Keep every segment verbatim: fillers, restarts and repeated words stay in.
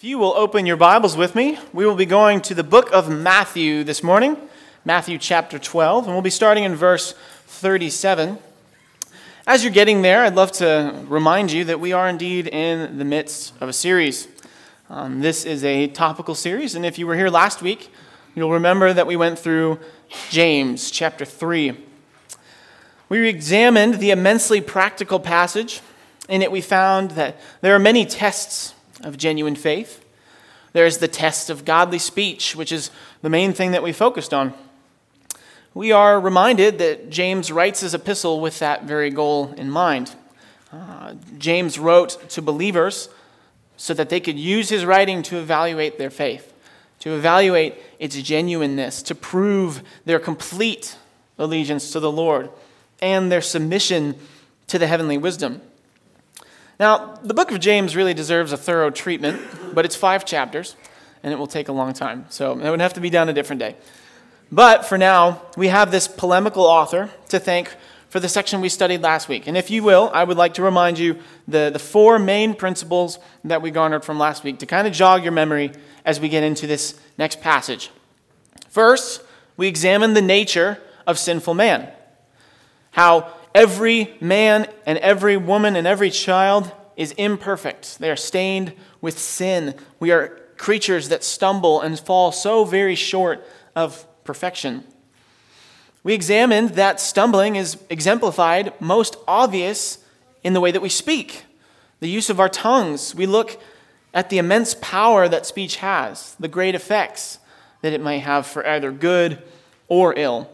you will open your Bibles with me, we will be going to the book of Matthew this morning, Matthew chapter twelve, and we'll be starting in verse thirty-seven. As you're getting there, I'd love to remind you that we are indeed in the midst of a series. Um, this is a topical series, and if you were here last week, you'll remember that we went through James chapter three. We examined the immensely practical passage. In it, we found that there are many tests of genuine faith. There's the test of godly speech, which is the main thing that we focused on. We are reminded that James writes his epistle with that very goal in mind. Uh, James wrote to believers so that they could use his writing to evaluate their faith, to evaluate its genuineness, to prove their complete allegiance to the Lord and their submission to the heavenly wisdom. Now, the book of James really deserves a thorough treatment, but it's five chapters, and it will take a long time, so it would have to be done a different day. But for now, we have this polemical author to thank for the section we studied last week. And if you will, I would like to remind you the, the four main principles that we garnered from last week to kind of jog your memory as we get into this next passage. First, we examine the nature of sinful man, how every man and every woman and every child is imperfect. They are stained with sin. We are creatures that stumble and fall so very short of perfection. We examined that stumbling is exemplified most obvious in the way that we speak, the use of our tongues. We look at the immense power that speech has, the great effects that it may have for either good or ill.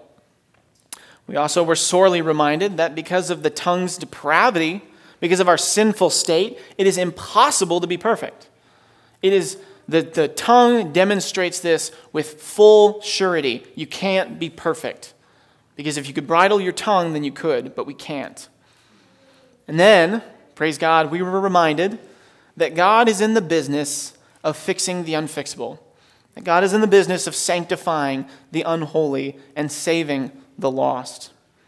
We also were sorely reminded that because of the tongue's depravity, because of our sinful state, it is impossible to be perfect. It is the, the tongue demonstrates this with full surety. You can't be perfect. Because if you could bridle your tongue, then you could, but we can't. And then, praise God, we were reminded that God is in the business of fixing the unfixable. That God is in the business of sanctifying the unholy and saving the lost.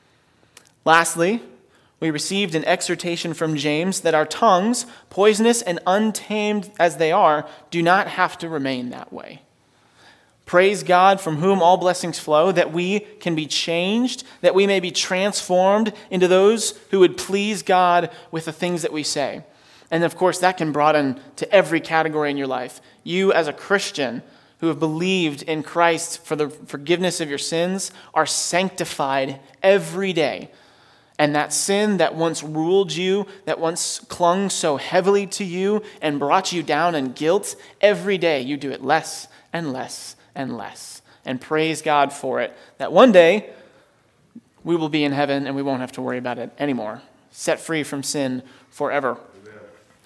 Lastly, we received an exhortation from James that our tongues, poisonous and untamed as they are, do not have to remain that way. Praise God, from whom all blessings flow, that we can be changed, that we may be transformed into those who would please God with the things that we say. And of course, that can broaden to every category in your life. You as a Christian who have believed in Christ for the forgiveness of your sins are sanctified every day. And that sin that once ruled you, that once clung so heavily to you and brought you down in guilt, every day you do it less and less and less. And praise God for it, that one day we will be in heaven and we won't have to worry about it anymore. Set free from sin forever. Amen.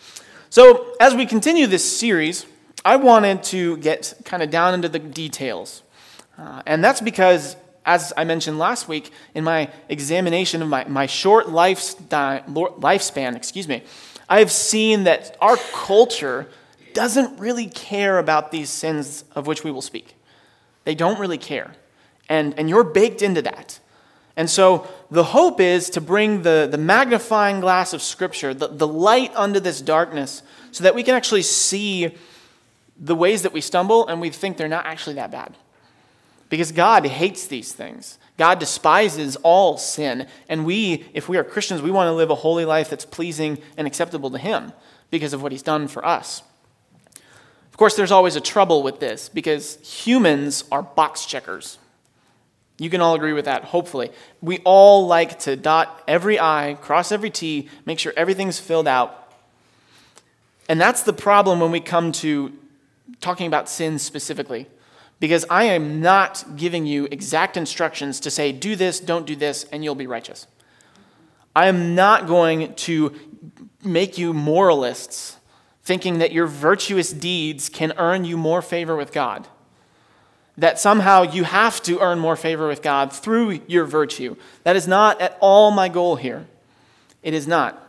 So as we continue this series, I wanted to get kind of down into the details. Uh, and that's because, as I mentioned last week, in my examination of my, my short lifespan, lifespan, excuse me, I've seen that our culture doesn't really care about these sins of which we will speak. They don't really care. And, and you're baked into that. And so the hope is to bring the, the magnifying glass of Scripture, the, the light under this darkness, so that we can actually see the ways that we stumble and we think they're not actually that bad. Because God hates these things. God despises all sin. And we, if we are Christians, we want to live a holy life that's pleasing and acceptable to Him because of what He's done for us. Of course, there's always a trouble with this because humans are box checkers. You can all agree with that, hopefully. We all like to dot every I, cross every T, make sure everything's filled out. And that's the problem when we come to talking about sin specifically, because I am not giving you exact instructions to say, do this, don't do this, and you'll be righteous. I am not going to make you moralists, thinking that your virtuous deeds can earn you more favor with God, that somehow you have to earn more favor with God through your virtue. That is not at all my goal here. It is not.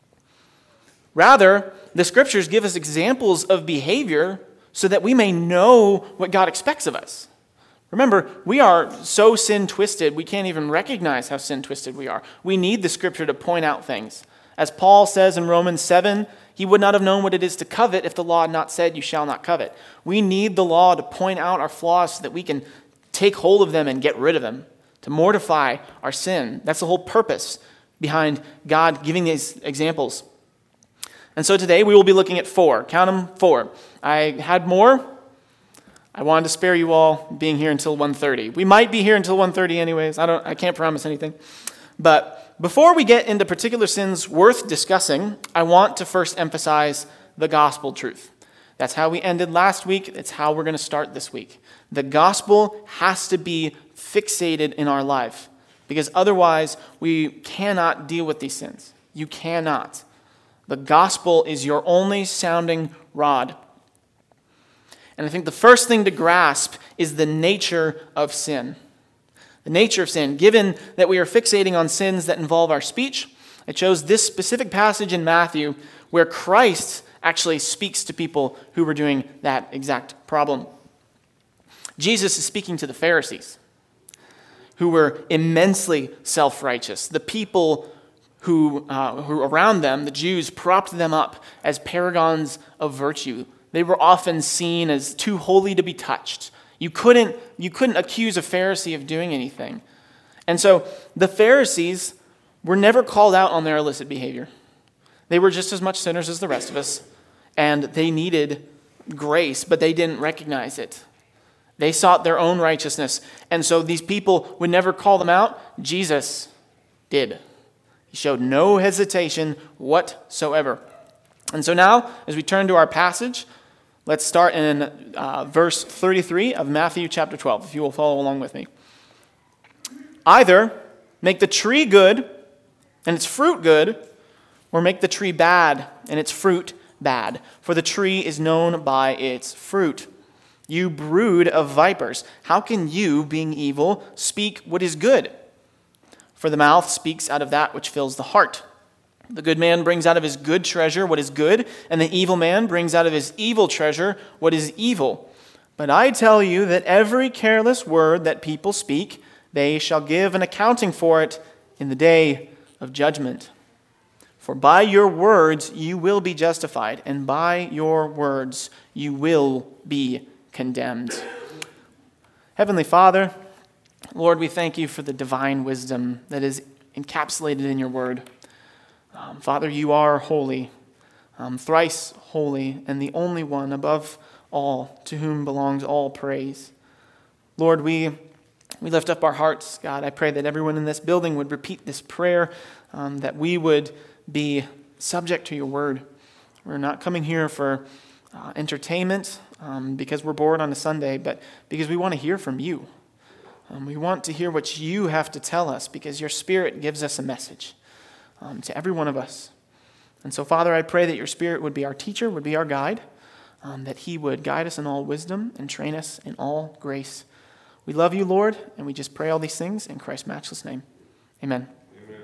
Rather, the Scriptures give us examples of behavior so that we may know what God expects of us. Remember, we are so sin-twisted, we can't even recognize how sin-twisted we are. We need the Scripture to point out things. As Paul says in Romans seven, He would not have known what it is to covet if the law had not said, you shall not covet. We need the law to point out our flaws so that we can take hold of them and get rid of them, to mortify our sin. That's the whole purpose behind God giving these examples. And so today we will be looking at four. Count them, four. I had more. I wanted to spare you all being here until one thirty. We might be here until one thirty anyways. I don't. I can't promise anything. But before we get into particular sins worth discussing, I want to first emphasize the gospel truth. That's how we ended last week. It's how we're going to start this week. The gospel has to be fixated in our life, because otherwise we cannot deal with these sins. You cannot. The gospel is your only sounding rod. And I think the first thing to grasp is the nature of sin. The nature of sin. Given that we are fixating on sins that involve our speech, it shows this specific passage in Matthew where Christ actually speaks to people who were doing that exact problem. Jesus is speaking to the Pharisees, who were immensely self-righteous. The people who, uh, who around them, the Jews, propped them up as paragons of virtue. They were often seen as too holy to be touched. You couldn't, you couldn't accuse a Pharisee of doing anything. And so the Pharisees were never called out on their illicit behavior. They were just as much sinners as the rest of us, and they needed grace, but they didn't recognize it. They sought their own righteousness, and so these people would never call them out. Jesus did. He showed no hesitation whatsoever. And so now, as we turn to our passage, let's start in uh, verse thirty-three of Matthew chapter twelve, if you will follow along with me. Either make the tree good and its fruit good, or make the tree bad and its fruit bad. For the tree is known by its fruit. You brood of vipers, how can you, being evil, speak what is good? For the mouth speaks out of that which fills the heart. The good man brings out of his good treasure what is good, and the evil man brings out of his evil treasure what is evil. But I tell you that every careless word that people speak, they shall give an accounting for it in the day of judgment. For by your words you will be justified, and by your words you will be condemned. Heavenly Father, Lord, we thank you for the divine wisdom that is encapsulated in your word. Um, Father, you are holy, um, thrice holy, and the only one above all, to whom belongs all praise. Lord, we we lift up our hearts, God. I pray that everyone in this building would repeat this prayer, um, that we would be subject to your word. We're not coming here for uh, entertainment um, because we're bored on a Sunday, but because we want to hear from you. Um, we want to hear what you have to tell us, because your Spirit gives us a message um, to every one of us. And so, Father, I pray that your Spirit would be our teacher, would be our guide, um, that he would guide us in all wisdom and train us in all grace. We love you, Lord, and we just pray all these things in Christ's matchless name. Amen. Amen.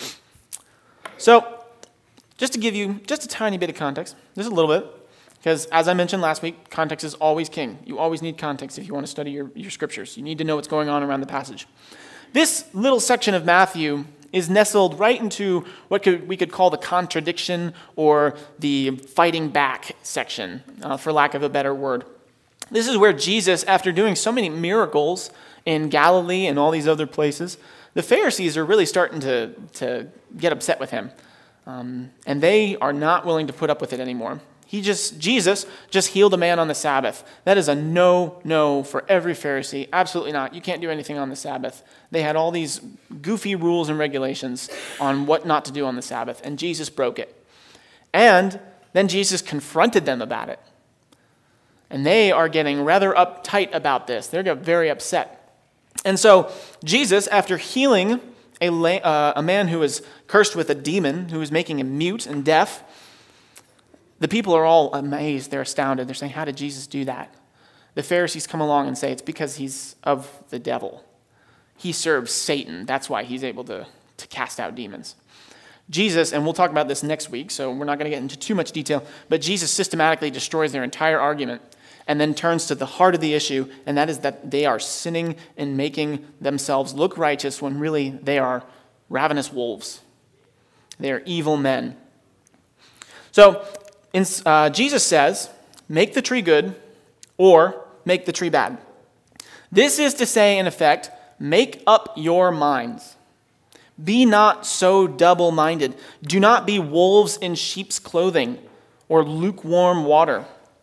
So, just to give you just a tiny bit of context, just a little bit, because as I mentioned last week, context is always king. You always need context if you want to study your, your scriptures. You need to know what's going on around the passage. This little section of Matthew is nestled right into what could, we could call the contradiction or the fighting back section, uh, for lack of a better word. This is where Jesus, after doing so many miracles in Galilee and all these other places, the Pharisees are really starting to, to get upset with him. Um, and they are not willing to put up with it anymore. He just, Jesus just healed a man on the Sabbath. That is a no-no for every Pharisee. Absolutely not. You can't do anything on the Sabbath. They had all these goofy rules and regulations on what not to do on the Sabbath, and Jesus broke it. And then Jesus confronted them about it. And they are getting rather uptight about this. They're getting very upset. And so Jesus, after healing a, uh, a man who was cursed with a demon, who was making him mute and deaf, the people are all amazed. They're astounded. They're saying, how did Jesus do that? The Pharisees come along and say, it's because he's of the devil. He serves Satan. That's why he's able to, to cast out demons. Jesus, and we'll talk about this next week, so we're not going to get into too much detail, but Jesus systematically destroys their entire argument and then turns to the heart of the issue, and that is that they are sinning and making themselves look righteous when really they are ravenous wolves. They are evil men. So In, uh, Jesus says, make the tree good or make the tree bad. This is to say, in effect, make up your minds. Be not so double-minded. Do not be wolves in sheep's clothing or lukewarm water.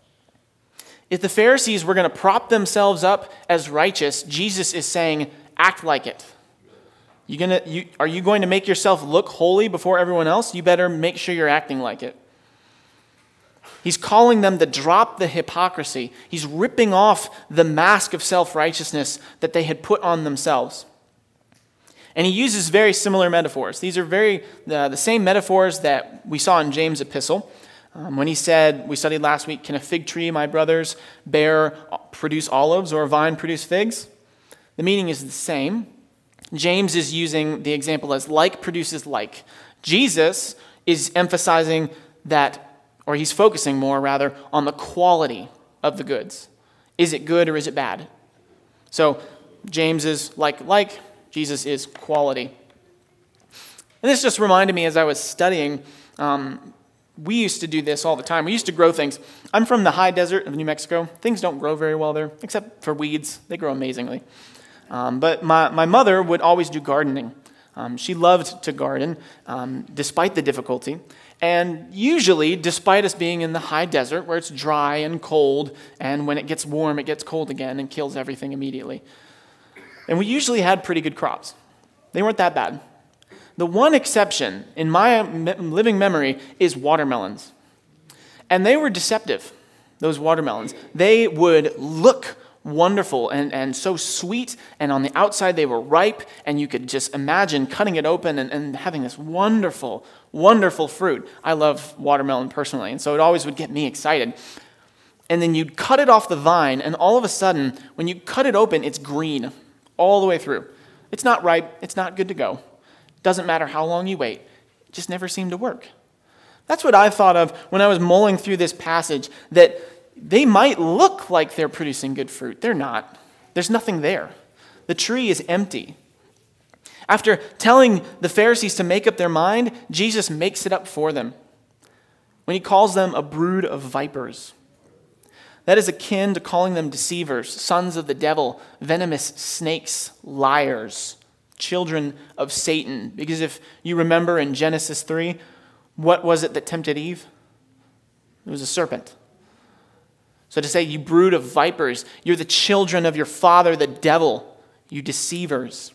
If the Pharisees were going to prop themselves up as righteous, Jesus is saying, act like it. You gonna, you, are you going to make yourself look holy before everyone else? You better make sure you're acting like it. He's calling them to drop the hypocrisy. He's ripping off the mask of self-righteousness that they had put on themselves. And he uses very similar metaphors. These are very uh, the same metaphors that we saw in James' epistle. Um, when he said, we studied last week, can a fig tree, my brothers, bear, produce olives, or a vine produce figs? The meaning is the same. James is using the example as like produces like. Jesus is emphasizing that, or he's focusing more rather, on the quality of the goods. Is it good or is it bad? So James is like like, Jesus is quality. And this just reminded me as I was studying, um, we used to do this all the time. We used to grow things. I'm from the high desert of New Mexico. Things don't grow very well there, except for weeds. They grow amazingly. Um, but my, my mother would always do gardening. Um, she loved to garden, um, despite the difficulty. And usually, despite us being in the high desert, where it's dry and cold, and when it gets warm, it gets cold again and kills everything immediately. And we usually had pretty good crops. They weren't that bad. The one exception in my living memory is watermelons. And they were deceptive, those watermelons. They would look wonderful and, and so sweet, and on the outside they were ripe, and you could just imagine cutting it open and, and having this wonderful, wonderful fruit. I love watermelon personally, and so it always would get me excited. And then you'd cut it off the vine, and all of a sudden, when you cut it open, it's green all the way through. It's not ripe, it's not good to go. Doesn't matter how long you wait. It just never seemed to work. That's what I thought of when I was mulling through this passage, that they might look like they're producing good fruit. They're not. There's nothing there. The tree is empty. After telling the Pharisees to make up their mind, Jesus makes it up for them when he calls them a brood of vipers. That is akin to calling them deceivers, sons of the devil, venomous snakes, liars, children of Satan. Because if you remember in Genesis three, what was it that tempted Eve? It was a serpent. So to say, you brood of vipers, you're the children of your father, the devil, you deceivers.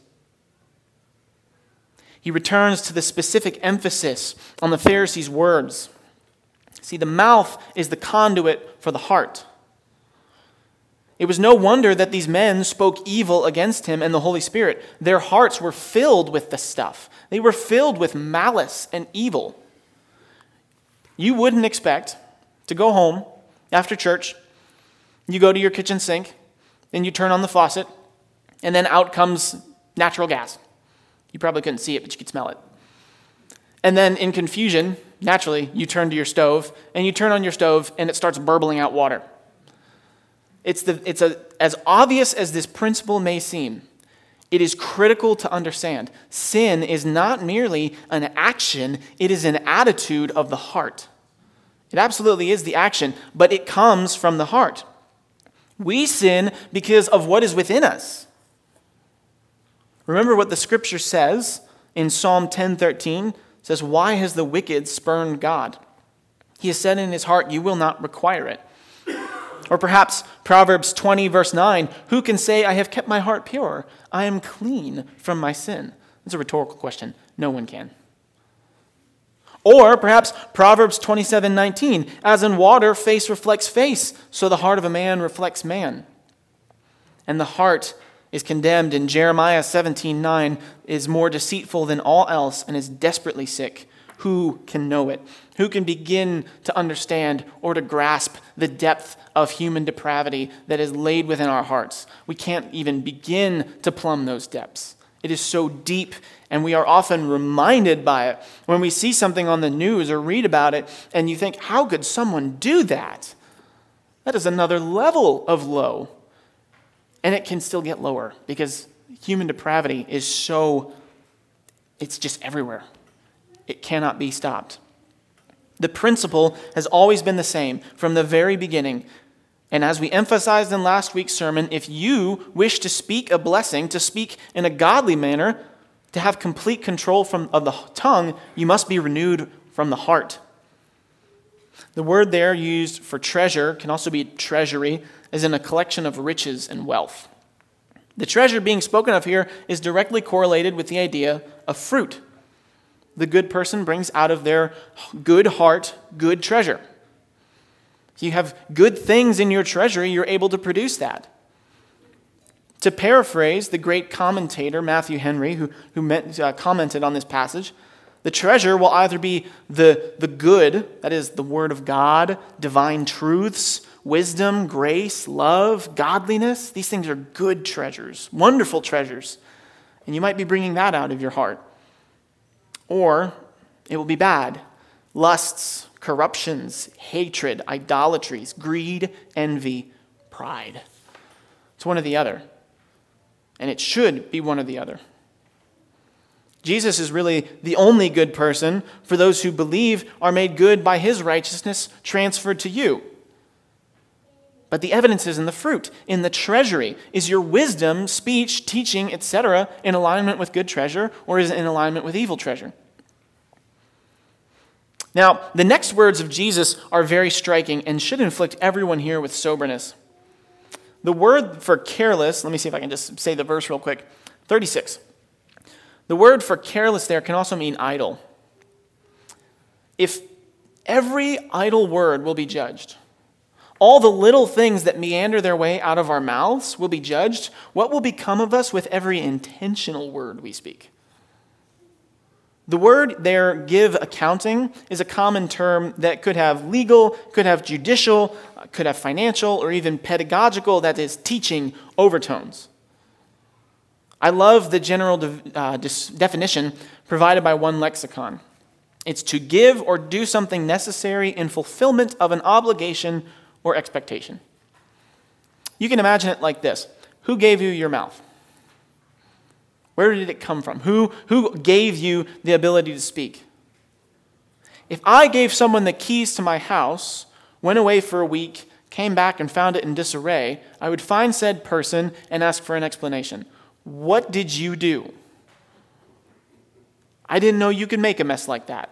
He returns to the specific emphasis on the Pharisees' words. See, the mouth is the conduit for the heart. It was no wonder that these men spoke evil against him and the Holy Spirit. Their hearts were filled with the stuff. They were filled with malice and evil. You wouldn't expect to go home after church, you go to your kitchen sink, then you turn on the faucet, and then out comes natural gas. You probably couldn't see it, but you could smell it. And then in confusion, naturally, you turn to your stove, and you turn on your stove, and it starts burbling out water. It's, the, it's a, as obvious as this principle may seem, it is critical to understand. Sin is not merely an action, it is an attitude of the heart. It absolutely is the action, but it comes from the heart. We sin because of what is within us. Remember what the scripture says in Psalm ten thirteen. It says, "Why has the wicked spurned God? He has said in his heart, you will not require it." Or perhaps Proverbs twenty, verse nine, "Who can say, I have kept my heart pure? I am clean from my sin." That's a rhetorical question. No one can. Or perhaps Proverbs twenty-seven nineteen, "As in water, face reflects face, so the heart of a man reflects man." And the heart is condemned in Jeremiah seventeen nine, "is more deceitful than all else and is desperately sick. Who can know it? Who can begin to understand or to grasp the depth of human depravity that is laid within our hearts?" We can't even begin to plumb those depths. It is so deep, and we are often reminded by it when we see something on the news or read about it, and you think, how could someone do that? That is another level of low. And it can still get lower because human depravity is so, it's just everywhere. It cannot be stopped. The principle has always been the same from the very beginning. And as we emphasized in last week's sermon, if you wish to speak a blessing, to speak in a godly manner, to have complete control from, of the tongue, you must be renewed from the heart. The word there used for treasure can also be treasury, as in a collection of riches and wealth. The treasure being spoken of here is directly correlated with the idea of fruit. The good person brings out of their good heart good treasure. If you have good things in your treasury, you're able to produce that. To paraphrase the great commentator Matthew Henry, who, who meant, uh, commented on this passage, the treasure will either be the, the good, that is the word of God, divine truths, wisdom, grace, love, godliness. These things are good treasures, wonderful treasures. And you might be bringing that out of your heart. Or it will be bad. Lusts, corruptions, hatred, idolatries, greed, envy, pride. It's one or the other. And it should be one or the other. Jesus is really the only good person for those who believe are made good by his righteousness transferred to you. But the evidence is in the fruit, in the treasury. Is your wisdom, speech, teaching, et cetera in alignment with good treasure, or is it in alignment with evil treasure? Now, the next words of Jesus are very striking and should inflict everyone here with soberness. The word for careless, let me see if I can just say the verse real quick. thirty-six. The word for careless there can also mean idle. If every idle word will be judged, all the little things that meander their way out of our mouths will be judged, what will become of us with every intentional word we speak? The word there, give accounting, is a common term that could have legal, could have judicial, could have financial, or even pedagogical, that is, teaching overtones. I love the general de- uh, dis- definition provided by one lexicon. It's to give or do something necessary in fulfillment of an obligation or expectation. You can imagine it like this. Who gave you your mouth? Where did it come from? Who, who gave you the ability to speak? If I gave someone the keys to my house, went away for a week, came back and found it in disarray, I would find said person and ask for an explanation. What did you do? I didn't know you could make a mess like that.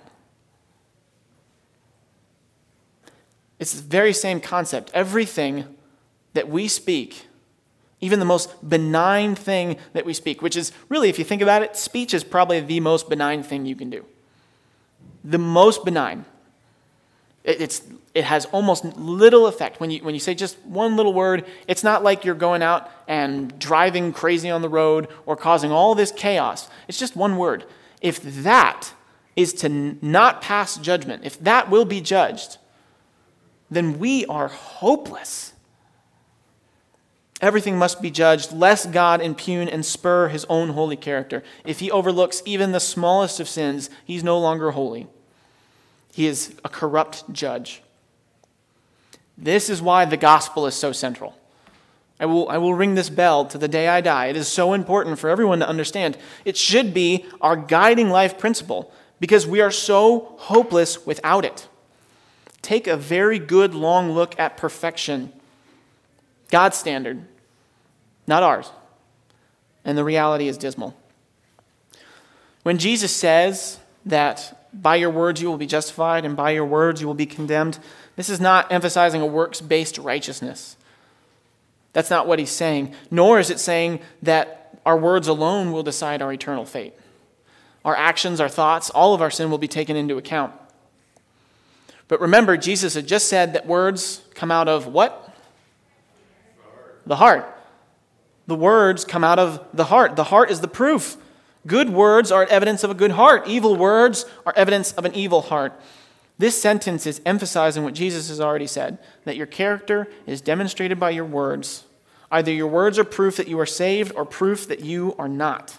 It's the very same concept. Everything that we speak, even the most benign thing that we speak, which is really, if you think about it, speech is probably the most benign thing you can do. The most benign. It, it's, it has almost little effect. When you, when you say just one little word, it's not like you're going out and driving crazy on the road or causing all this chaos. It's just one word. If that is to not pass judgment, if that will be judged, then we are hopeless. Everything must be judged, lest God impugn and spur his own holy character. If he overlooks even the smallest of sins, he's no longer holy. He is a corrupt judge. This is why the gospel is so central. I will, I will ring this bell to the day I die. It is so important for everyone to understand. It should be our guiding life principle because we are so hopeless without it. Take a very good long look at perfection. God's standard, not ours. And the reality is dismal. When Jesus says that by your words you will be justified and by your words you will be condemned, this is not emphasizing a works-based righteousness. That's not what he's saying. Nor is it saying that our words alone will decide our eternal fate. Our actions, our thoughts, all of our sin will be taken into account. But remember, Jesus had just said that words come out of what? The heart. The words come out of the heart. The heart is the proof. Good words are evidence of a good heart. Evil words are evidence of an evil heart. This sentence is emphasizing what Jesus has already said, that your character is demonstrated by your words. Either your words are proof that you are saved or proof that you are not.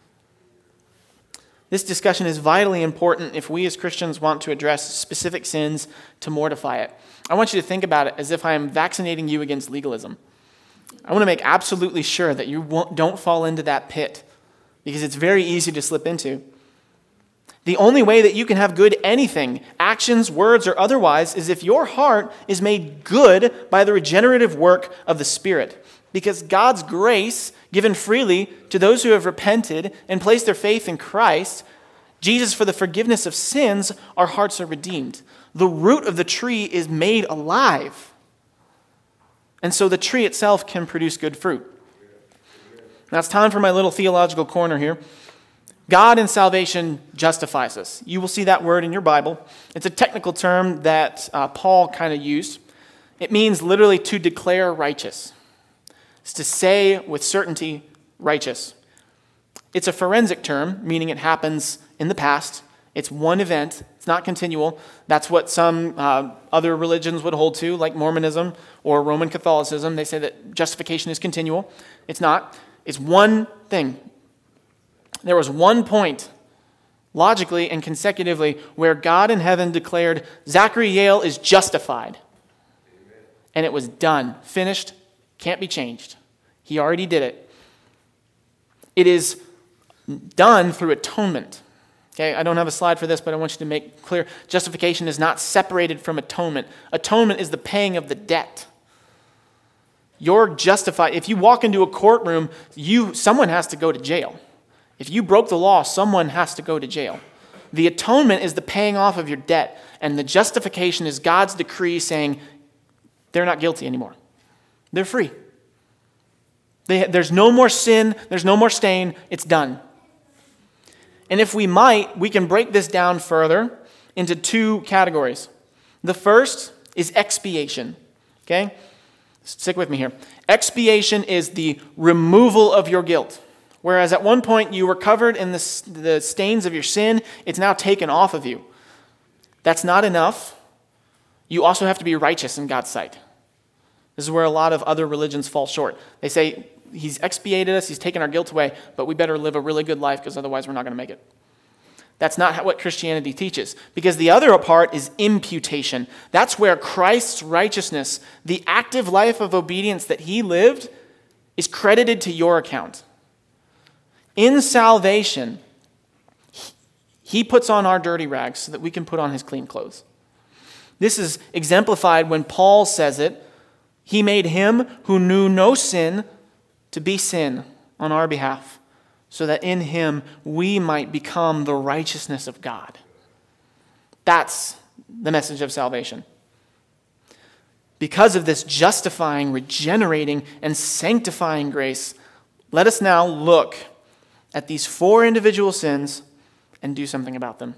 This discussion is vitally important if we as Christians want to address specific sins to mortify it. I want you to think about it as if I am vaccinating you against legalism. I want to make absolutely sure that you won't, don't fall into that pit because it's very easy to slip into. The only way that you can have good anything, actions, words, or otherwise, is if your heart is made good by the regenerative work of the Spirit. Because God's grace, given freely to those who have repented and placed their faith in Christ, Jesus for the forgiveness of sins, our hearts are redeemed. The root of the tree is made alive. And so the tree itself can produce good fruit. Now it's time for my little theological corner here. God in salvation justifies us. You will see that word in your Bible. It's a technical term that uh, Paul kind of used. It means literally to declare righteous. It's to say with certainty, righteous. It's a forensic term, meaning it happens in the past. It's one event. It's not continual. That's what some uh, other religions would hold to, like Mormonism or Roman Catholicism. They say that justification is continual. It's not. It's one thing. There was one point, logically and consecutively, where God in heaven declared, Zachary Yale is justified. Amen. And it was done, finished, can't be changed. He already did it. It is done through atonement. Okay, I don't have a slide for this, but I want you to make clear, justification is not separated from atonement. Atonement is the paying of the debt. You're justified. If you walk into a courtroom, you someone has to go to jail. If you broke the law, someone has to go to jail. The atonement is the paying off of your debt, and the justification is God's decree saying they're not guilty anymore. They're free. They, there's no more sin. There's no more stain. It's done. And if we might, we can break this down further into two categories. The first is expiation. Okay? Stick with me here. Expiation is the removal of your guilt. Whereas at one point you were covered in the, the stains of your sin, it's now taken off of you. That's not enough. You also have to be righteous in God's sight. This is where a lot of other religions fall short. They say, he's expiated us, he's taken our guilt away, but we better live a really good life because otherwise we're not going to make it. That's not what Christianity teaches. Because the other part is imputation. That's where Christ's righteousness, the active life of obedience that he lived, is credited to your account. In salvation, he puts on our dirty rags so that we can put on his clean clothes. This is exemplified when Paul says it. He made him who knew no sin to be sin on our behalf, so that in him we might become the righteousness of God. That's the message of salvation. Because of this justifying, regenerating, and sanctifying grace, let us now look at these four individual sins and do something about them.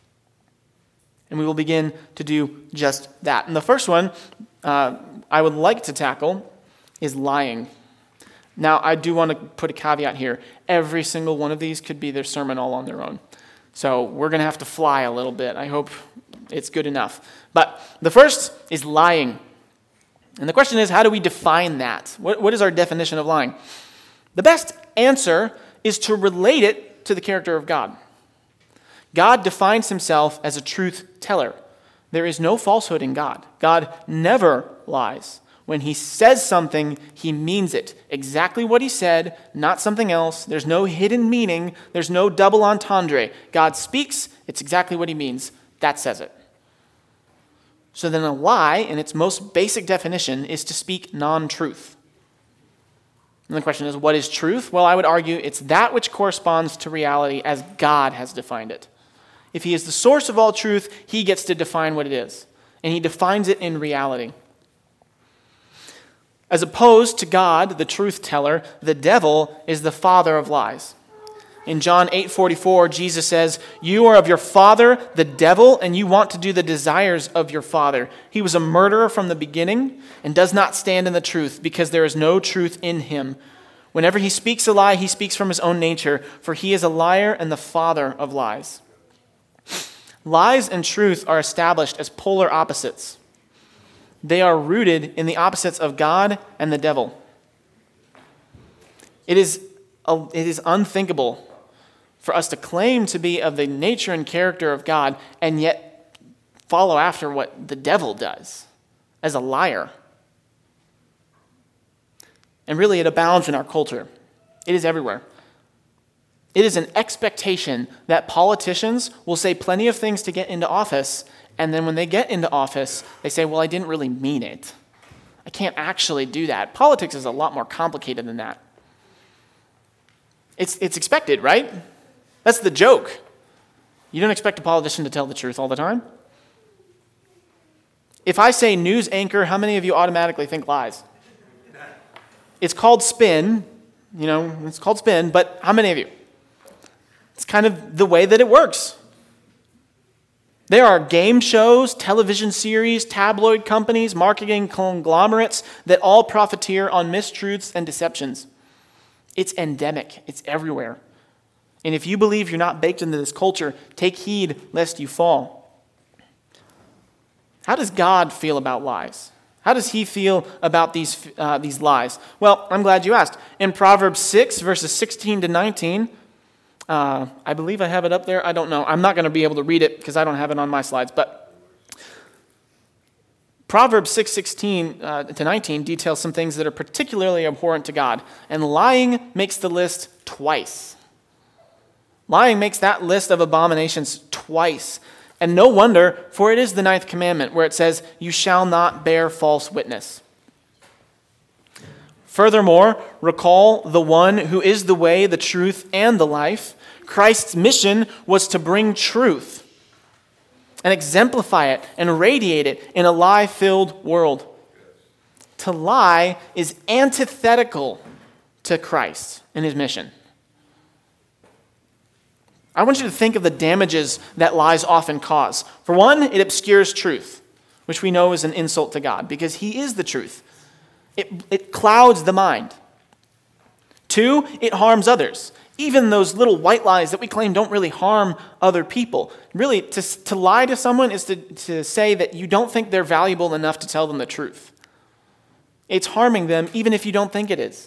And we will begin to do just that. And the first one uh, I would like to tackle is lying. Now, I do want to put a caveat here. Every single one of these could be their sermon all on their own. So we're going to have to fly a little bit. I hope it's good enough. But the first is lying. And the question is, how do we define that? What, what is our definition of lying? The best answer is to relate it to the character of God. God defines himself as a truth teller. There is no falsehood in God. God never lies. When he says something, he means it. Exactly what he said, not something else. There's no hidden meaning. There's no double entendre. God speaks, it's exactly what he means. That says it. So then a lie, in its most basic definition, is to speak non-truth. And the question is, what is truth? Well, I would argue it's that which corresponds to reality as God has defined it. If he is the source of all truth, he gets to define what it is. And he defines it in reality. As opposed to God, the truth teller, the devil is the father of lies. In John eight forty-four, Jesus says, "You are of your father, the devil, and you want to do the desires of your father. He was a murderer from the beginning and does not stand in the truth, because there is no truth in him. Whenever he speaks a lie, he speaks from his own nature, for he is a liar and the father of lies." Lies and truth are established as polar opposites. They are rooted in the opposites of God and the devil. It is, it is unthinkable for us to claim to be of the nature and character of God and yet follow after what the devil does as a liar. And really, it abounds in our culture. It is everywhere. It is an expectation that politicians will say plenty of things to get into office, and then when they get into office, they say, well, I didn't really mean it. I can't actually do that. Politics is a lot more complicated than that. It's, it's expected, right? That's the joke. You don't expect a politician to tell the truth all the time. If I say news anchor, how many of you automatically think lies? It's called spin, you know, it's called spin, but how many of you? It's kind of the way that it works. There are game shows, television series, tabloid companies, marketing conglomerates that all profiteer on mistruths and deceptions. It's endemic. It's everywhere. And if you believe you're not baked into this culture, take heed lest you fall. How does God feel about lies? How does he feel about these, uh, these lies? Well, I'm glad you asked. In Proverbs six, verses sixteen to nineteen, uh, I believe I have it up there. I don't know. I'm not going to be able to read it because I don't have it on my slides. But Proverbs six, sixteen uh, to nineteen details some things that are particularly abhorrent to God. And lying makes the list twice. Lying makes that list of abominations twice. And no wonder, for it is the ninth commandment where it says, you shall not bear false witness. Furthermore, recall the one who is the way, the truth, and the life. Christ's mission was to bring truth and exemplify it and radiate it in a lie-filled world. To lie is antithetical to Christ and his mission. I want you to think of the damages that lies often cause. For one, it obscures truth, which we know is an insult to God because he is the truth. It, it clouds the mind. Two, it harms others. Even those little white lies that we claim don't really harm other people. Really, to, to lie to someone is to, to say that you don't think they're valuable enough to tell them the truth. It's harming them even if you don't think it is.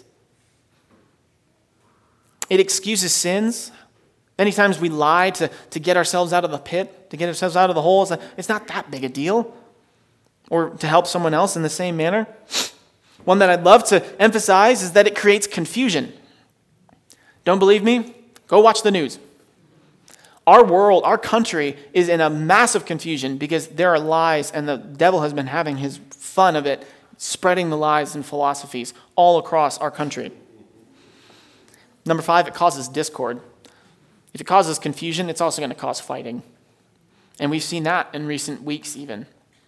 It excuses sins. Many times we lie to, to get ourselves out of the pit, to get ourselves out of the hole. It's, like, it's not that big a deal. Or to help someone else in the same manner. One that I'd love to emphasize is that it creates confusion. Don't believe me? Go watch the news. Our world, our country is in a massive confusion because there are lies and the devil has been having his fun of it, spreading the lies and philosophies all across our country. Number five, it causes discord. If it causes confusion, it's also going to cause fighting. And we've seen that in recent weeks even.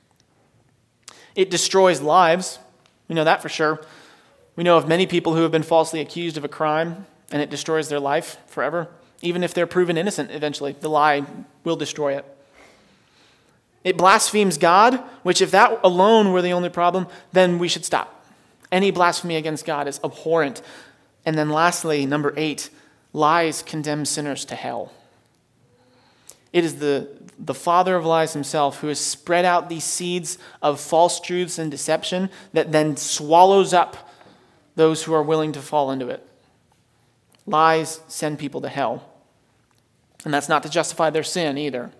It destroys lives. We know that for sure. We know of many people who have been falsely accused of a crime, and it destroys their life forever. Even if they're proven innocent eventually, the lie will destroy it. It blasphemes God, which if that alone were the only problem, then we should stop. Any blasphemy against God is abhorrent. And then lastly, number eight, lies condemn sinners to hell. It is the, the father of lies himself who has spread out these seeds of false truths and deception that then swallows up those who are willing to fall into it. Lies send people to hell. And that's not to justify their sin either.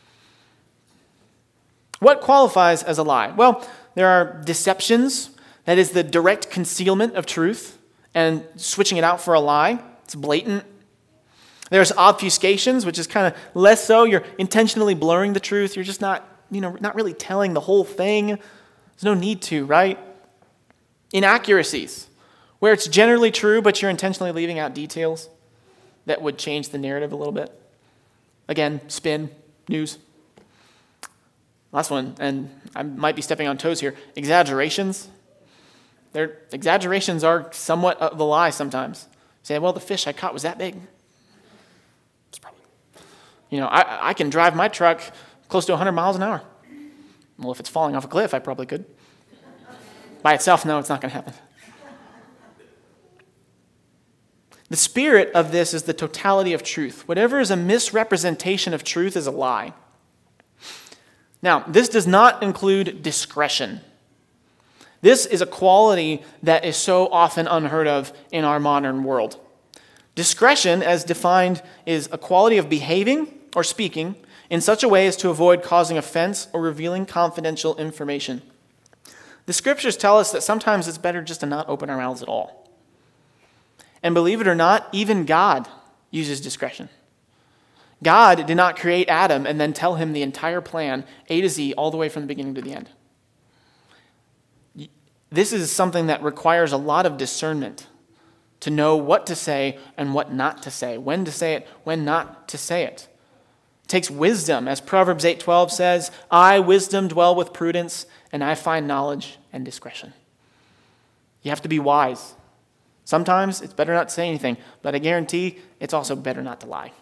What qualifies as a lie? Well, there are deceptions, that is the direct concealment of truth and switching it out for a lie. It's blatant. There's obfuscations, which is kind of less so. You're intentionally blurring the truth. You're just not, you know, not really telling the whole thing. There's no need to, right? Inaccuracies, where it's generally true, but you're intentionally leaving out details that would change the narrative a little bit. Again, spin, news. Last one, and I might be stepping on toes here, exaggerations. Their exaggerations are somewhat of a lie sometimes. Say, well, the fish I caught was that big. It's probably, you know, I, I can drive my truck close to one hundred miles an hour. Well, if it's falling off a cliff, I probably could. By itself, no, it's not going to happen. The spirit of this is the totality of truth. Whatever is a misrepresentation of truth is a lie. Now, this does not include discretion. This is a quality that is so often unheard of in our modern world. Discretion, as defined, is a quality of behaving or speaking in such a way as to avoid causing offense or revealing confidential information. The scriptures tell us that sometimes it's better just to not open our mouths at all. And believe it or not, even God uses discretion. God did not create Adam and then tell him the entire plan, A to Z, all the way from the beginning to the end. This is something that requires a lot of discernment to know what to say and what not to say, when to say it, when not to say it. It takes wisdom, as Proverbs eight twelve says, I, wisdom, dwell with prudence, and I find knowledge and discretion. You have to be wise. Sometimes it's better not to say anything, but I guarantee it's also better not to lie.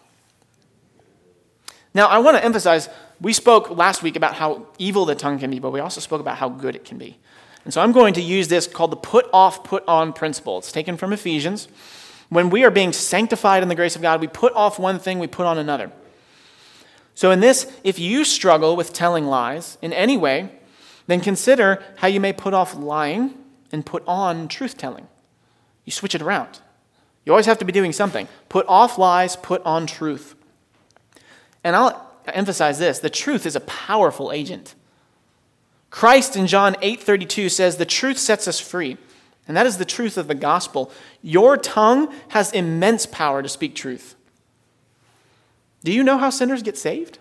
Now, I want to emphasize, we spoke last week about how evil the tongue can be, but we also spoke about how good it can be. And so I'm going to use this called the put off, put on principle. It's taken from Ephesians. When we are being sanctified in the grace of God, we put off one thing, we put on another. So in this, if you struggle with telling lies in any way, then consider how you may put off lying and put on truth-telling. You switch it around. You always have to be doing something. Put off lies, put on truth. And I'll emphasize this, the truth is a powerful agent. Christ in John eight thirty-two says, the truth sets us free. And that is the truth of the gospel. Your tongue has immense power to speak truth. Do you know how sinners get saved?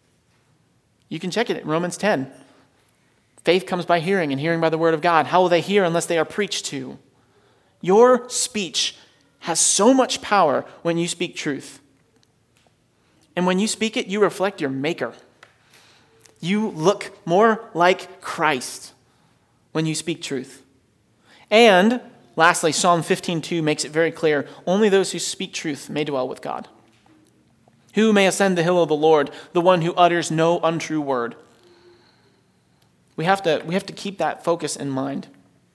You can check it in Romans ten. Faith comes by hearing, and hearing by the word of God. How will they hear unless they are preached to? Your speech has so much power when you speak truth. And when you speak it, you reflect your Maker. You look more like Christ when you speak truth. And lastly, Psalm fifteen two makes it very clear, only those who speak truth may dwell with God. Who may ascend the hill of the Lord, the one who utters no untrue word? We have to, we have to keep that focus in mind.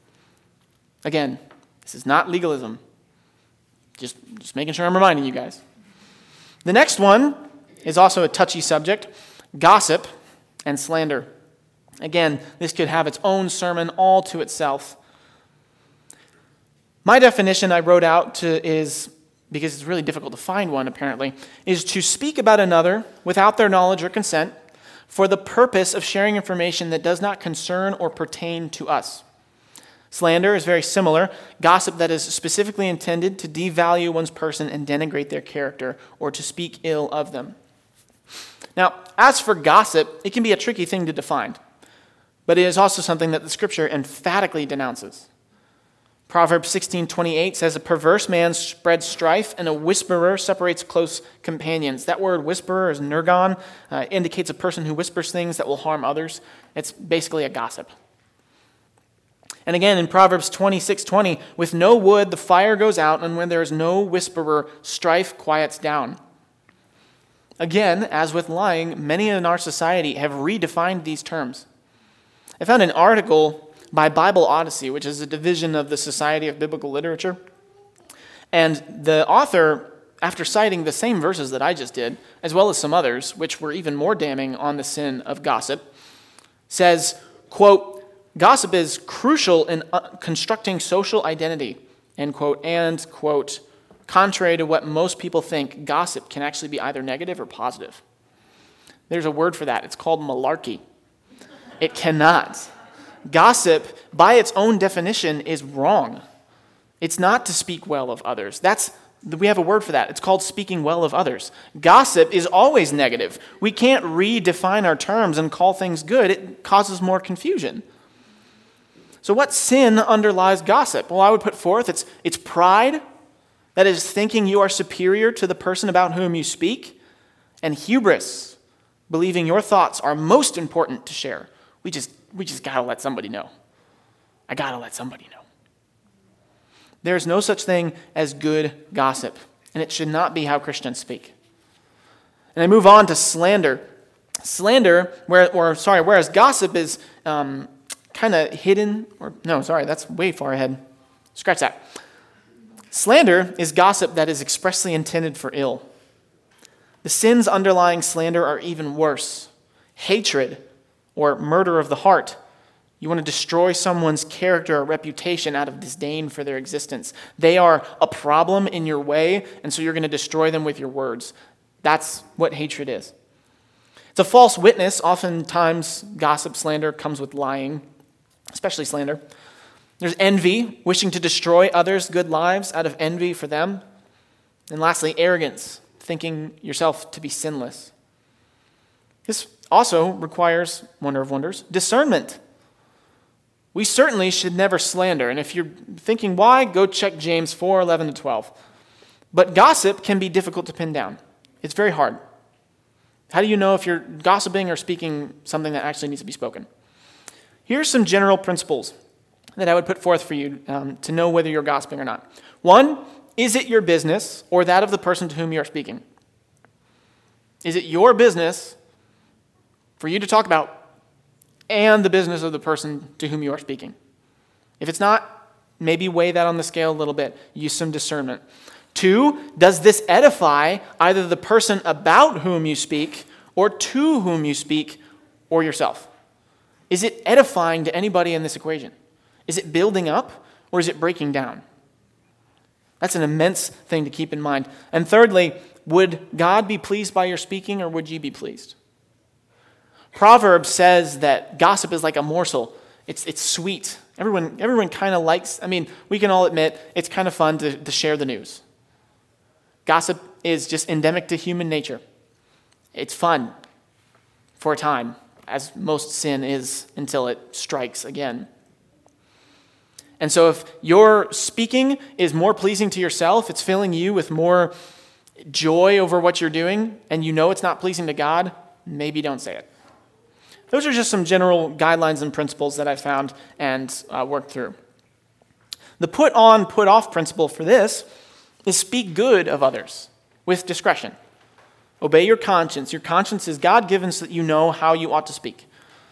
Again, this is not legalism. Just, just making sure I'm reminding you guys. The next one is also a touchy subject, gossip and slander. Again, this could have its own sermon all to itself. My definition I wrote out to is, because it's really difficult to find one apparently, is to speak about another without their knowledge or consent for the purpose of sharing information that does not concern or pertain to us. Slander is very similar, gossip that is specifically intended to devalue one's person and denigrate their character or to speak ill of them. Now, as for gossip, it can be a tricky thing to define, but it is also something that the scripture emphatically denounces. Proverbs sixteen twenty-eight says, a perverse man spreads strife, and a whisperer separates close companions. That word whisperer is nergon, uh, indicates a person who whispers things that will harm others. It's basically a gossip. And again, in Proverbs twenty-six twenty, with no wood the fire goes out, and when there is no whisperer, strife quiets down. Again, as with lying, many in our society have redefined these terms. I found an article by Bible Odyssey, which is a division of the Society of Biblical Literature. And the author, after citing the same verses that I just did, as well as some others, which were even more damning on the sin of gossip, says, quote, gossip is crucial in constructing social identity, end quote, and, quote, contrary to what most people think, gossip can actually be either negative or positive. There's a word for that. It's called malarkey. It cannot. Gossip, by its own definition, is wrong. It's not to speak well of others. That's we have a word for that. It's called speaking well of others. Gossip is always negative. We can't redefine our terms and call things good. It causes more confusion. So what sin underlies gossip? Well, I would put forth it's, it's pride, that is thinking you are superior to the person about whom you speak, and hubris, believing your thoughts are most important to share. We just we just gotta let somebody know. I gotta let somebody know. There's no such thing as good gossip, and it should not be how Christians speak. And I move on to slander. Slander, where or sorry, whereas gossip is um, kind of hidden, or no, sorry, that's way far ahead. Scratch that. Slander is gossip that is expressly intended for ill. The sins underlying slander are even worse. Hatred, or murder of the heart. You want to destroy someone's character or reputation out of disdain for their existence. They are a problem in your way, and so you're going to destroy them with your words. That's what hatred is. It's a false witness. Oftentimes, gossip, slander comes with lying, especially slander. There's envy, wishing to destroy others' good lives out of envy for them. And lastly, arrogance, thinking yourself to be sinless. This also requires, wonder of wonders, discernment. We certainly should never slander. And if you're thinking why, go check James four, eleven to twelve. But gossip can be difficult to pin down. It's very hard. How do you know if you're gossiping or speaking something that actually needs to be spoken? Here's some general principles that I would put forth for you um, to know whether you're gossiping or not. One, is it your business or that of the person to whom you are speaking? Is it your business for you to talk about and the business of the person to whom you are speaking? If it's not, maybe weigh that on the scale a little bit. Use some discernment. Two, does this edify either the person about whom you speak or to whom you speak or yourself? Is it edifying to anybody in this equation? Is it building up or is it breaking down? That's an immense thing to keep in mind. And thirdly, would God be pleased by your speaking or would you be pleased? Proverbs says that gossip is like a morsel. It's it's sweet. Everyone everyone kind of likes, I mean, we can all admit it's kind of fun to, to share the news. Gossip is just endemic to human nature. It's fun for a time, as most sin is until it strikes again. And so if your speaking is more pleasing to yourself, it's filling you with more joy over what you're doing, and you know it's not pleasing to God, maybe don't say it. Those are just some general guidelines and principles that I found and uh, worked through. The put on, put off principle for this is speak good of others with discretion. Obey your conscience. Your conscience is God-given so that you know how you ought to speak.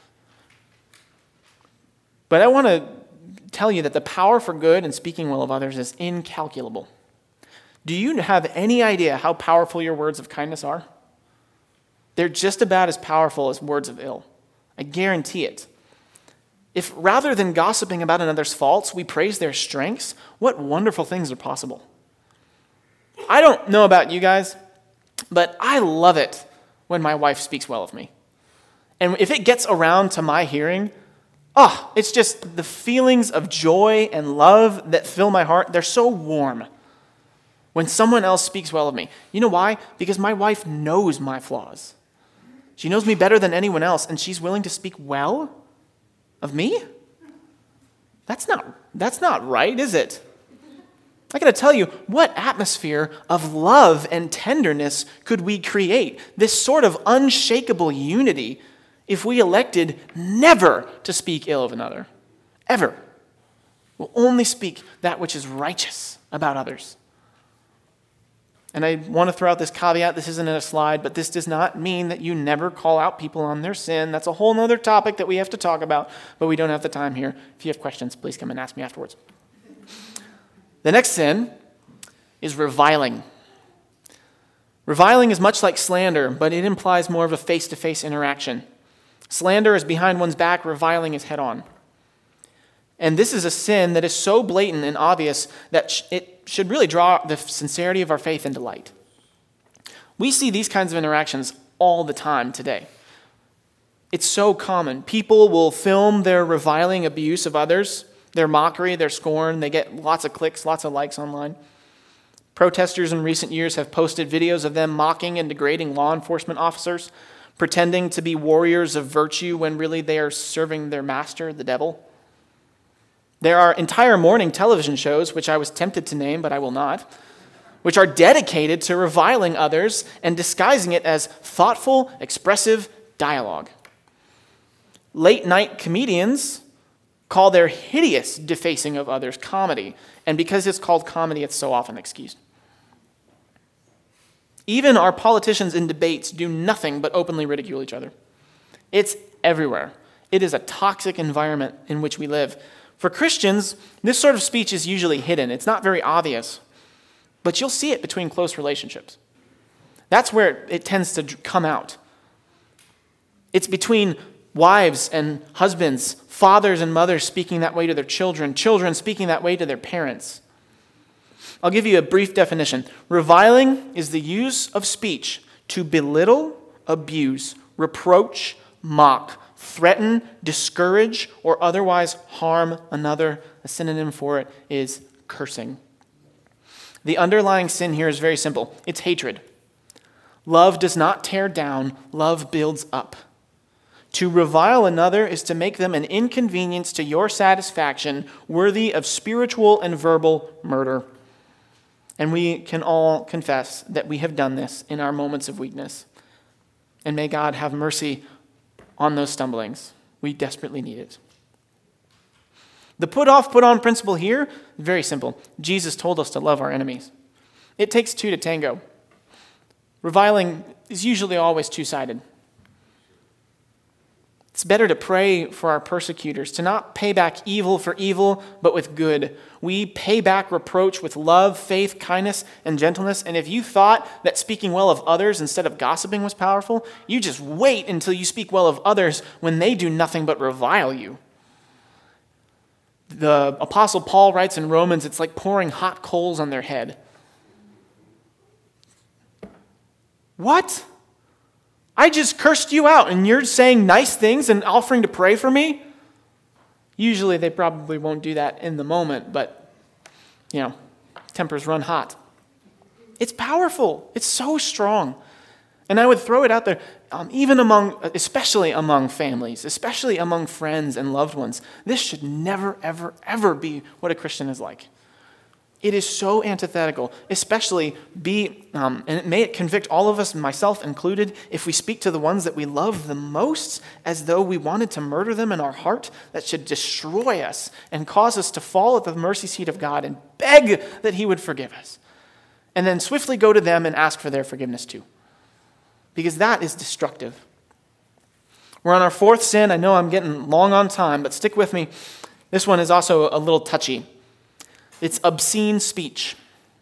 But I want to tell you that the power for good and speaking well of others is incalculable. Do you have any idea how powerful your words of kindness are? They're just about as powerful as words of ill. I guarantee it. If rather than gossiping about another's faults, we praise their strengths, what wonderful things are possible. I don't know about you guys, but I love it when my wife speaks well of me. And if it gets around to my hearing, oh, it's just the feelings of joy and love that fill my heart. They're so warm when someone else speaks well of me. You know why? Because my wife knows my flaws. She knows me better than anyone else, and she's willing to speak well of me? That's not, that's not right, is it? I got to tell you, what atmosphere of love and tenderness could we create? This sort of unshakable unity if we elected never to speak ill of another. Ever. We'll only speak that which is righteous about others. And I want to throw out this caveat, this isn't in a slide, but this does not mean that you never call out people on their sin. That's a whole other topic that we have to talk about, but we don't have the time here. If you have questions, please come and ask me afterwards. The next sin is reviling. Reviling is much like slander, but it implies more of a face-to-face interaction. Slander is behind one's back, reviling is head-on. And this is a sin that is so blatant and obvious that it should really draw the sincerity of our faith into light. We see these kinds of interactions all the time today. It's so common. People will film their reviling abuse of others, their mockery, their scorn. They get lots of clicks, lots of likes online. Protesters in recent years have posted videos of them mocking and degrading law enforcement officers, pretending to be warriors of virtue when really they are serving their master, the devil. There are entire morning television shows, which I was tempted to name, but I will not, which are dedicated to reviling others and disguising it as thoughtful, expressive dialogue. Late-night comedians call their hideous defacing of others comedy, and because it's called comedy, it's so often excused. Even our politicians in debates do nothing but openly ridicule each other. It's everywhere. It is a toxic environment in which we live. For Christians, this sort of speech is usually hidden. It's not very obvious, but you'll see it between close relationships. That's where it tends to come out. It's between wives and husbands, fathers and mothers speaking that way to their children, children speaking that way to their parents. I'll give you a brief definition. Reviling is the use of speech to belittle, abuse, reproach, mock, threaten, discourage, or otherwise harm another. A synonym for it is cursing. The underlying sin here is very simple. It's hatred. Love does not tear down, love builds up. To revile another is to make them an inconvenience to your satisfaction, worthy of spiritual and verbal murder. And we can all confess that we have done this in our moments of weakness. And may God have mercy on those stumblings. We desperately need it. The put off, put on principle here, very simple. Jesus told us to love our enemies. It takes two to tango. Reviling is usually always two-sided. It's better to pray for our persecutors, to not pay back evil for evil, but with good. We pay back reproach with love, faith, kindness, and gentleness. And if you thought that speaking well of others instead of gossiping was powerful, you just wait until you speak well of others when they do nothing but revile you. The Apostle Paul writes in Romans, it's like pouring hot coals on their head. What? I just cursed you out and you're saying nice things and offering to pray for me? Usually they probably won't do that in the moment, but, you know, tempers run hot. It's powerful. It's so strong. And I would throw it out there, um, even among, especially among families, especially among friends and loved ones. This should never, ever, ever be what a Christian is like. It is so antithetical, especially be, um, and may it convict all of us, myself included, if we speak to the ones that we love the most as though we wanted to murder them in our heart. That should destroy us and cause us to fall at the mercy seat of God and beg that he would forgive us. And then swiftly go to them and ask for their forgiveness too. Because that is destructive. We're on our fourth sin. I know I'm getting long on time, but stick with me. This one is also a little touchy. It's obscene speech.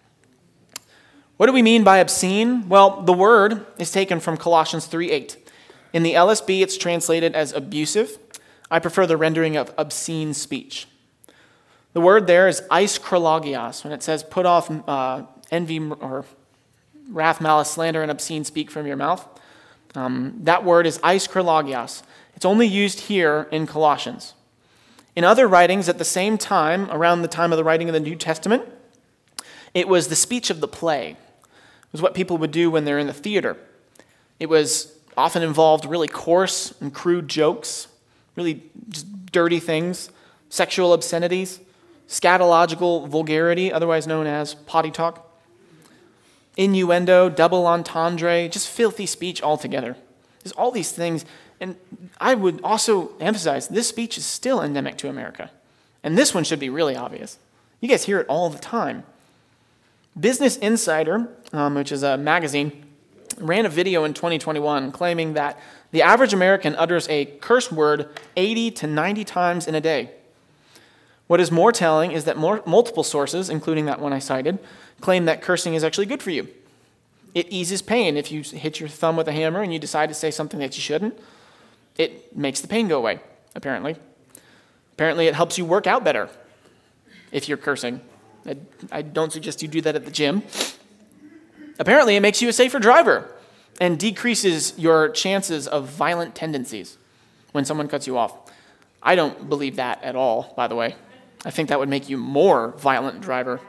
What do we mean by obscene? Well, the word is taken from Colossians three eight. In the L S B, it's translated as abusive. I prefer the rendering of obscene speech. The word there is eiskrologios. When it says, put off uh, envy or wrath, malice, slander, and obscene speak from your mouth. Um, that word is eiskrologios. It's only used here in Colossians. In other writings at the same time, around the time of the writing of the New Testament, it was the speech of the play. It was what people would do when they're in the theater. It was often involved really coarse and crude jokes, really just dirty things, sexual obscenities, scatological vulgarity, otherwise known as potty talk, innuendo, double entendre, just filthy speech altogether. There's all these things. And I would also emphasize, this speech is still endemic to America. And this one should be really obvious. You guys hear it all the time. Business Insider, um, which is a magazine, ran a video in twenty twenty-one claiming that the average American utters a curse word eighty to ninety times in a day. What is more telling is that more, multiple sources, including that one I cited, claim that cursing is actually good for you. It eases pain. If you hit your thumb with a hammer and you decide to say something that you shouldn't, it makes the pain go away, apparently. Apparently, it helps you work out better if you're cursing. I, I don't suggest you do that at the gym. Apparently, it makes you a safer driver and decreases your chances of violent tendencies when someone cuts you off. I don't believe that at all, by the way. I think that would make you more violent driver.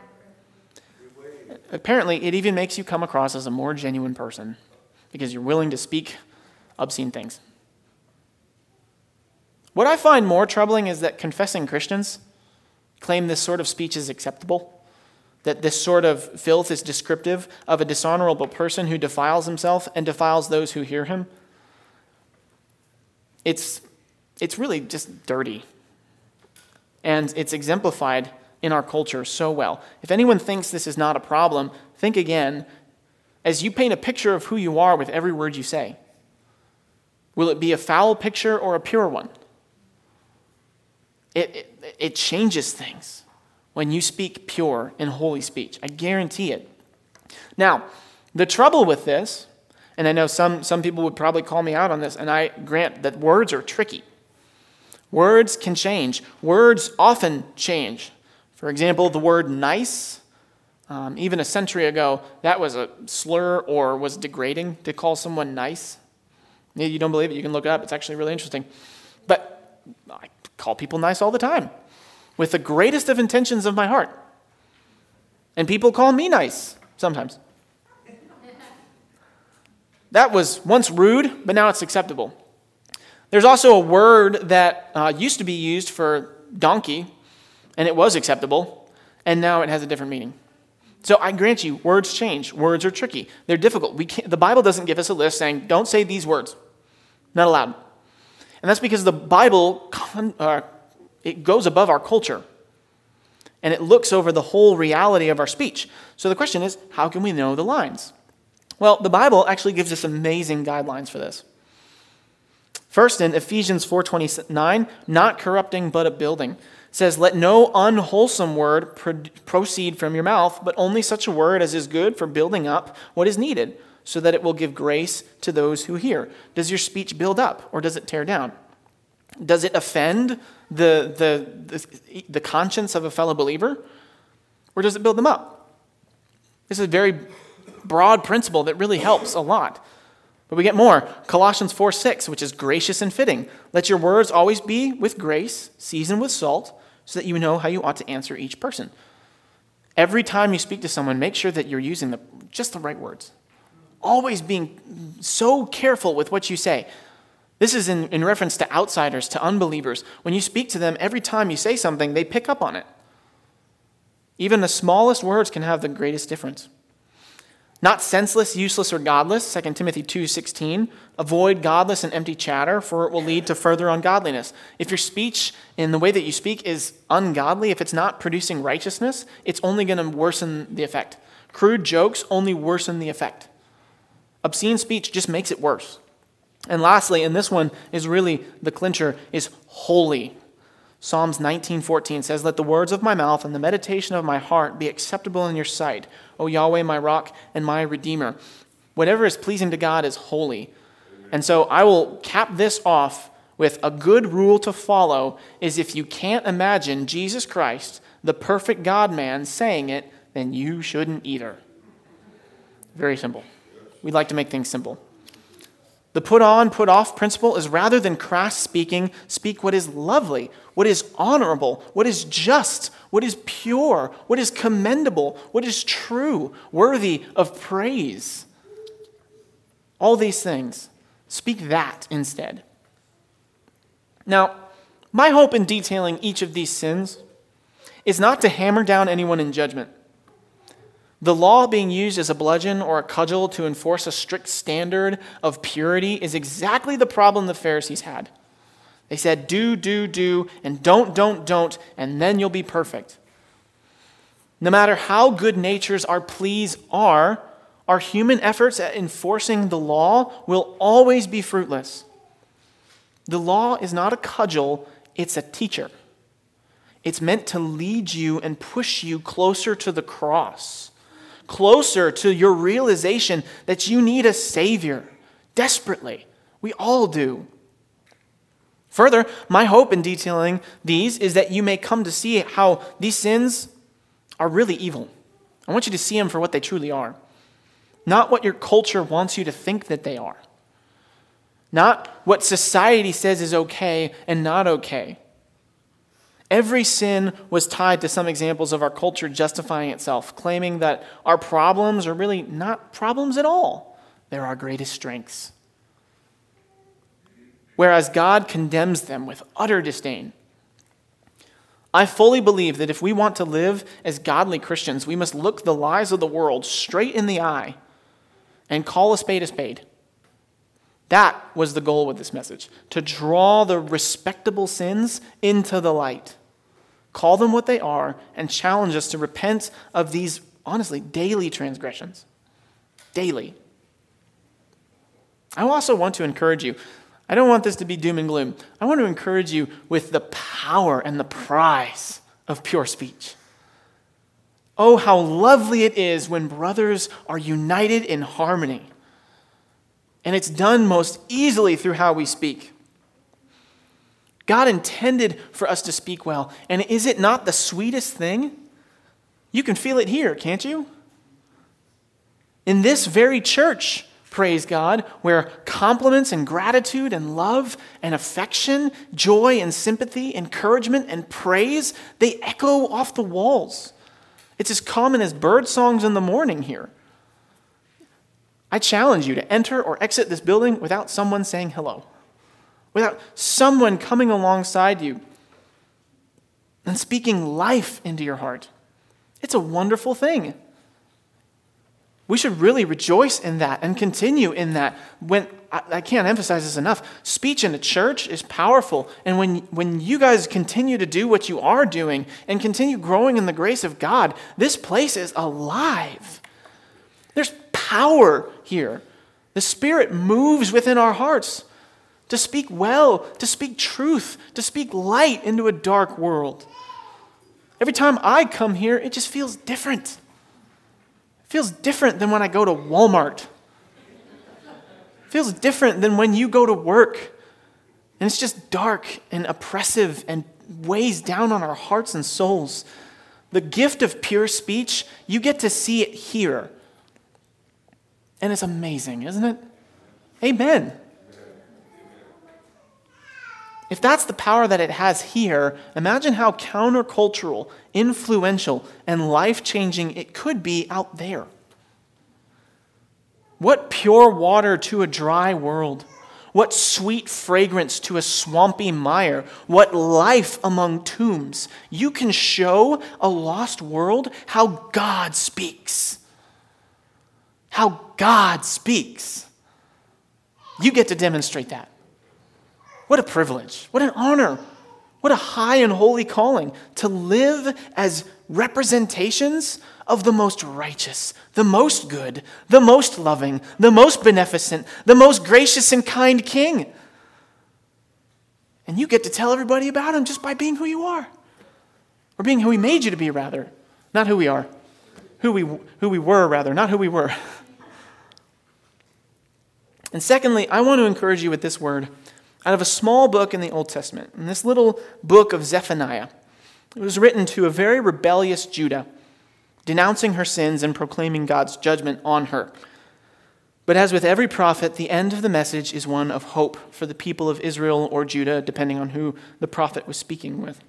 Apparently, it even makes you come across as a more genuine person because you're willing to speak obscene things. What I find more troubling is that confessing Christians claim this sort of speech is acceptable, that this sort of filth is descriptive of a dishonorable person who defiles himself and defiles those who hear him. It's, it's really just dirty. And it's exemplified in our culture so well. If anyone thinks this is not a problem, think again as you paint a picture of who you are with every word you say. Will it be a foul picture or a pure one? It, it, it changes things when you speak pure and holy speech. I guarantee it. Now, the trouble with this, and I know some, some people would probably call me out on this, and I grant that words are tricky. Words can change. Words often change. For example, the word nice, um, even a century ago, that was a slur or was degrading to call someone nice. Maybe you don't believe it, you can look it up. It's actually really interesting. But I call people nice all the time with the greatest of intentions of my heart. And people call me nice sometimes. That was once rude, but now it's acceptable. There's also a word that uh, used to be used for donkey, and it was acceptable, and now it has a different meaning. So I grant you, words change. Words are tricky. They're difficult. We can't, the Bible doesn't give us a list saying, don't say these words. Not allowed. And that's because the Bible, uh, it goes above our culture. And it looks over the whole reality of our speech. So the question is, how can we know the lines? Well, the Bible actually gives us amazing guidelines for this. First, in Ephesians four twenty-nine, not corrupting but upbuilding, says, let no unwholesome word pro- proceed from your mouth, but only such a word as is good for building up what is needed, so that it will give grace to those who hear. Does your speech build up, or does it tear down? Does it offend the, the, the, the conscience of a fellow believer, or does it build them up? This is a very broad principle that really helps a lot. But we get more. Colossians four six, which is gracious and fitting. Let your words always be with grace, seasoned with salt, so that you know how you ought to answer each person. Every time you speak to someone, make sure that you're using the, just the right words. Always being so careful with what you say. This is in, in reference to outsiders, to unbelievers. When you speak to them, every time you say something, they pick up on it. Even the smallest words can have the greatest difference. Not senseless, useless, or godless, Second Timothy two sixteen. Avoid godless and empty chatter, for it will lead to further ungodliness. If your speech in the way that you speak is ungodly, if it's not producing righteousness, it's only going to worsen the effect. Crude jokes only worsen the effect. Obscene speech just makes it worse. And lastly, and this one is really the clincher, is holy. Psalms nineteen fourteen says, let the words of my mouth and the meditation of my heart be acceptable in your sight, O Yahweh, my rock and my redeemer. Whatever is pleasing to God is holy. And so I will cap this off with a good rule to follow is if you can't imagine Jesus Christ, the perfect God-man, saying it, then you shouldn't either. Very simple. We'd like to make things simple. The put on, put off principle is rather than crass speaking, speak what is lovely, what is honorable, what is just, what is pure, what is commendable, what is true, worthy of praise. All these things. Speak that instead. Now, my hope in detailing each of these sins is not to hammer down anyone in judgment. The law being used as a bludgeon or a cudgel to enforce a strict standard of purity is exactly the problem the Pharisees had. They said, do, do, do, and don't, don't, don't, and then you'll be perfect. No matter how good natured our pleas are, our human efforts at enforcing the law will always be fruitless. The law is not a cudgel, it's a teacher. It's meant to lead you and push you closer to the cross, closer to your realization that you need a Savior desperately. We all do. Further, my hope in detailing these is that you may come to see how these sins are really evil. I want you to see them for what they truly are. Not what your culture wants you to think that they are. Not what society says is okay and not okay. Every sin was tied to some examples of our culture justifying itself, claiming that our problems are really not problems at all. They're our greatest strengths. Whereas God condemns them with utter disdain. I fully believe that if we want to live as godly Christians, we must look the lies of the world straight in the eye and call a spade a spade. That was the goal with this message, to draw the respectable sins into the light. Call them what they are and challenge us to repent of these, honestly, daily transgressions. Daily. I also want to encourage you. I don't want this to be doom and gloom. I want to encourage you with the power and the prize of pure speech. Oh, how lovely it is when brothers are united in harmony. And it's done most easily through how we speak. God intended for us to speak well. And is it not the sweetest thing? You can feel it here, can't you? In this very church, praise God, where compliments and gratitude and love and affection, joy and sympathy, encouragement and praise, they echo off the walls. It's as common as bird songs in the morning here. I challenge you to enter or exit this building without someone saying hello, without someone coming alongside you and speaking life into your heart. It's a wonderful thing. We should really rejoice in that and continue in that. When I, I can't emphasize this enough, speech in a church is powerful. And when, when you guys continue to do what you are doing and continue growing in the grace of God, this place is alive. There's power here. The Spirit moves within our hearts to speak well, to speak truth, to speak light into a dark world. Every time I come here, it just feels different. It feels different than when I go to Walmart. It feels different than when you go to work. And it's just dark and oppressive and weighs down on our hearts and souls. The gift of pure speech, you get to see it here. And it's amazing, isn't it? Amen. If that's the power that it has here, imagine how countercultural, influential, and life-changing it could be out there. What pure water to a dry world. What sweet fragrance to a swampy mire. What life among tombs. You can show a lost world how God speaks. How God speaks. You get to demonstrate that. What a privilege. What an honor. What a high and holy calling to live as representations of the most righteous, the most good, the most loving, the most beneficent, the most gracious and kind King. And you get to tell everybody about him just by being who you are. Or being who he made you to be, rather. Not who we are. Who we, who we were, rather. Not who we were. And secondly, I want to encourage you with this word out of a small book in the Old Testament. In this little book of Zephaniah. It was written to a very rebellious Judah, denouncing her sins and proclaiming God's judgment on her. But as with every prophet, the end of the message is one of hope for the people of Israel or Judah, depending on who the prophet was speaking with.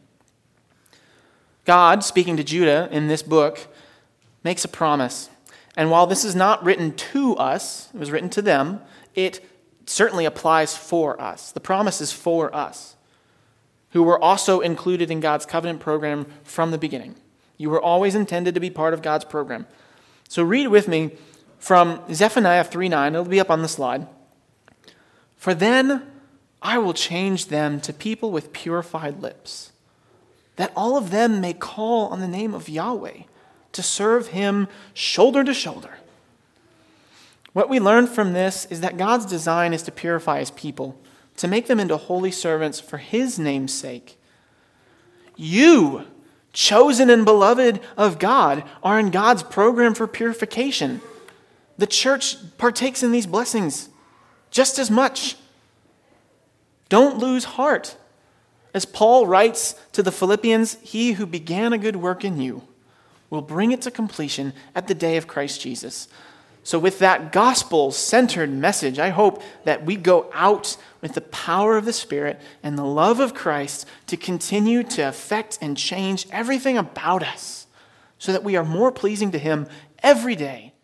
God, speaking to Judah in this book, makes a promise. And while this is not written to us, it was written to them, it certainly applies for us. The promise is for us, who were also included in God's covenant program from the beginning. You were always intended to be part of God's program. So read with me from Zephaniah three nine. It'll be up on the slide. For then I will change them to people with purified lips, that all of them may call on the name of Yahweh, to serve him shoulder to shoulder. What we learn from this is that God's design is to purify his people, to make them into holy servants for his name's sake. You, chosen and beloved of God, are in God's program for purification. The church partakes in these blessings just as much. Don't lose heart. As Paul writes to the Philippians, he who began a good work in you will bring it to completion at the day of Christ Jesus. So with that gospel-centered message, I hope that we go out with the power of the Spirit and the love of Christ to continue to affect and change everything about us so that we are more pleasing to him every day